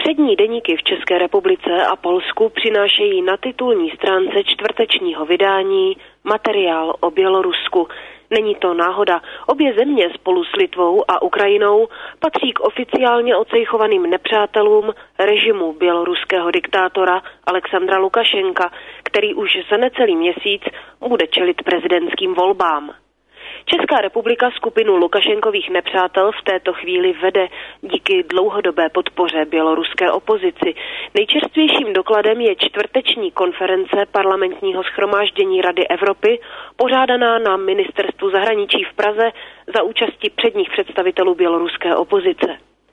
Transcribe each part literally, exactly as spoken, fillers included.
Přední deníky v České republice a Polsku přinášejí na titulní stránce čtvrtečního vydání materiál o Bělorusku. Není to náhoda. Obě země spolu s Litvou a Ukrajinou patří k oficiálně ocejchovaným nepřátelům režimu běloruského diktátora Alexandra Lukašenka, který už za necelý měsíc bude čelit prezidentským volbám. Česká republika skupinu Lukašenkových nepřátel v této chvíli vede díky dlouhodobé podpoře běloruské opozici. Nejčerstvějším dokladem je čtvrteční konference parlamentního shromáždění Rady Evropy, pořádaná na Ministerstvu zahraničí v Praze za účasti předních představitelů běloruské opozice.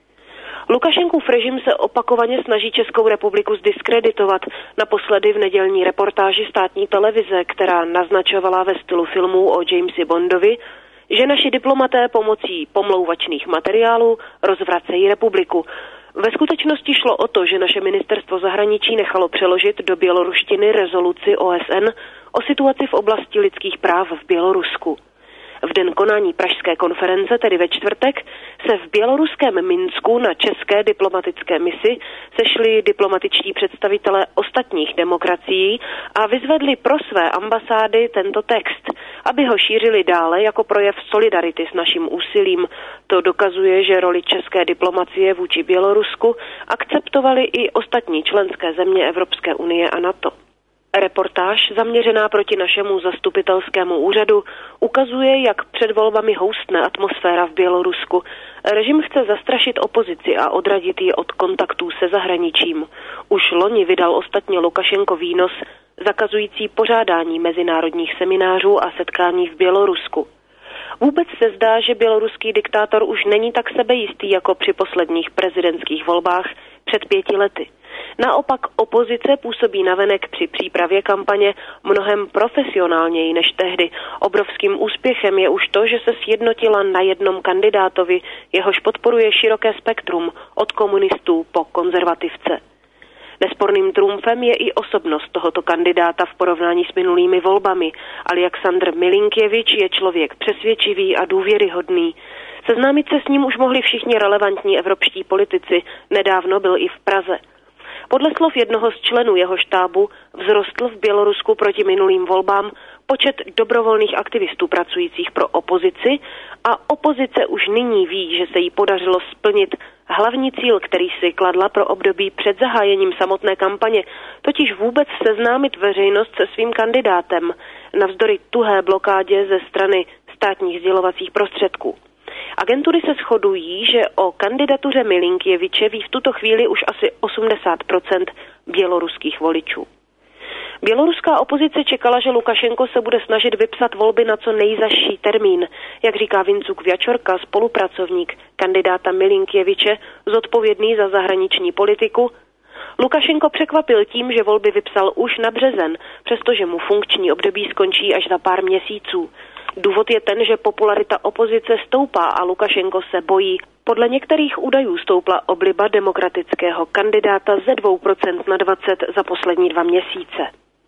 Lukašenkův režim se opakovaně snaží Českou republiku zdiskreditovat, naposledy v nedělní reportáži státní televize, která naznačovala ve stylu filmů o Jamesi Bondovi, že naši diplomaté pomocí pomlouvačných materiálů rozvracejí republiku. Ve skutečnosti šlo o to, že naše ministerstvo zahraničí nechalo přeložit do běloruštiny rezoluci O S N o situaci v oblasti lidských práv v Bělorusku. V den konání pražské konference, tedy ve čtvrtek, se v běloruském Minsku na české diplomatické misi sešli diplomatičtí představitelé ostatních demokracií a vyzvedli pro své ambasády tento text, aby ho šířili dále jako projev solidarity s naším úsilím. To dokazuje, že roli české diplomacie vůči Bělorusku akceptovali i ostatní členské země Evropské unie a NATO. Reportáž zaměřená proti našemu zastupitelskému úřadu ukazuje, jak před volbami houstne atmosféra v Bělorusku. Režim chce zastrašit opozici a odradit ji od kontaktů se zahraničím. Už loni vydal ostatně Lukašenko výnos zakazující pořádání mezinárodních seminářů a setkání v Bělorusku. Vůbec se zdá, že běloruský diktátor už není tak sebejistý jako při posledních prezidentských volbách před pěti lety. Naopak opozice působí navenek při přípravě kampaně mnohem profesionálněji než tehdy. Obrovským úspěchem je už to, že se sjednotila na jednom kandidátovi, jehož podporuje široké spektrum od komunistů po konzervativce. Nesporným trumfem je i osobnost tohoto kandidáta v porovnání s minulými volbami. Alexandr Milinkěvič je člověk přesvědčivý a důvěryhodný. Seznámit se s ním už mohli všichni relevantní evropští politici. Nedávno byl i v Praze. Podle slov jednoho z členů jeho štábu vzrostl v Bělorusku proti minulým volbám počet dobrovolných aktivistů pracujících pro opozici a opozice už nyní ví, že se jí podařilo splnit hlavní cíl, který si kladla pro období před zahájením samotné kampaně, totiž vůbec seznámit veřejnost se svým kandidátem, navzdory tuhé blokádě ze strany státních sdělovacích prostředků. Agentury se shodují, že o kandidatuře Milinkěviče ví v tuto chvíli už asi osmdesát procent běloruských voličů. Běloruská opozice čekala, že Lukašenko se bude snažit vypsat volby na co nejzazší termín. Jak říká Vincuk Vjačorka, spolupracovník kandidáta Milinkěviče, zodpovědný za zahraniční politiku, Lukašenko překvapil tím, že volby vypsal už na březen, přestože mu funkční období skončí až za pár měsíců. Důvod je ten, že popularita opozice stoupá a Lukašenko se bojí. Podle některých údajů stoupla obliba demokratického kandidáta ze dvou procent na dvacet procent za poslední dva měsíce.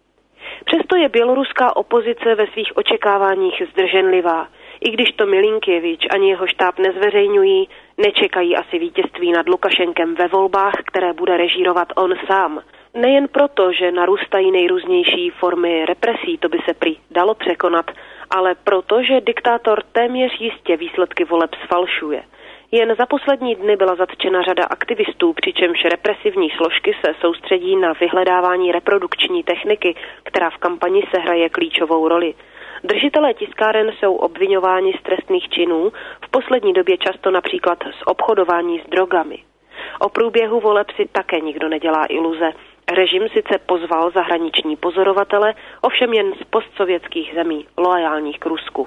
Přesto je běloruská opozice ve svých očekáváních zdrženlivá. I když to Milinkěvič ani jeho štáb nezveřejňují, nečekají asi vítězství nad Lukašenkem ve volbách, které bude režírovat on sám. Nejen proto, že narůstají nejrůznější formy represí, to by se prý dalo překonat, ale proto, že diktátor téměř jistě výsledky voleb sfalšuje. Jen za poslední dny byla zatčena řada aktivistů, přičemž represivní složky se soustředí na vyhledávání reprodukční techniky, která v kampani sehraje klíčovou roli. Držitelé tiskáren jsou obviňováni z trestných činů, v poslední době často například z obchodování s drogami. O průběhu voleb si také nikdo nedělá iluze. Režim sice pozval zahraniční pozorovatele, ovšem jen z postsovětských zemí, loajálních k Rusku.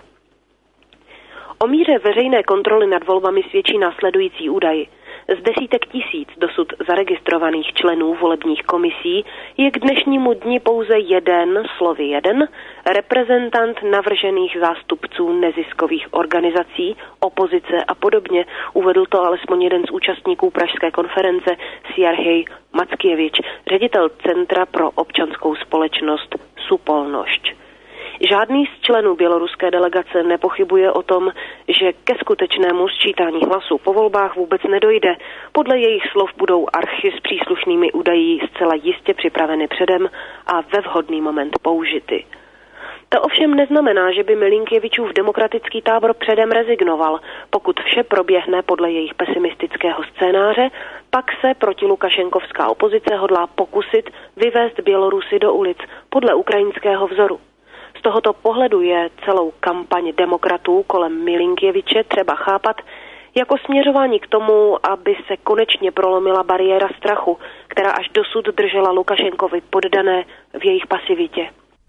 O míře veřejné kontroly nad volbami svědčí následující údaj. Z desítek tisíc dosud zaregistrovaných členů volebních komisí je k dnešnímu dni pouze jeden, slovy jeden, reprezentant navržených zástupců neziskových organizací, opozice a podobně. Uvedl to alespoň jeden z účastníků pražské konference Sierhej Mackěvič, ředitel Centra pro občanskou společnost Supolnošť. Žádný z členů běloruské delegace nepochybuje o tom, že ke skutečnému sčítání hlasů po volbách vůbec nedojde. Podle jejich slov budou archy s příslušnými údaji zcela jistě připraveny předem a ve vhodný moment použity. To ovšem neznamená, že by Milinkěvičův demokratický tábor předem rezignoval. Pokud vše proběhne podle jejich pesimistického scénáře, pak se protilukašenkovská opozice hodlá pokusit vyvést Bělorusy do ulic podle ukrajinského vzoru. Z tohoto pohledu je celou kampaň demokratů kolem Milinkěviče třeba chápat jako směřování k tomu, aby se konečně prolomila bariéra strachu, která až dosud držela Lukašenkovi poddané v jejich pasivitě.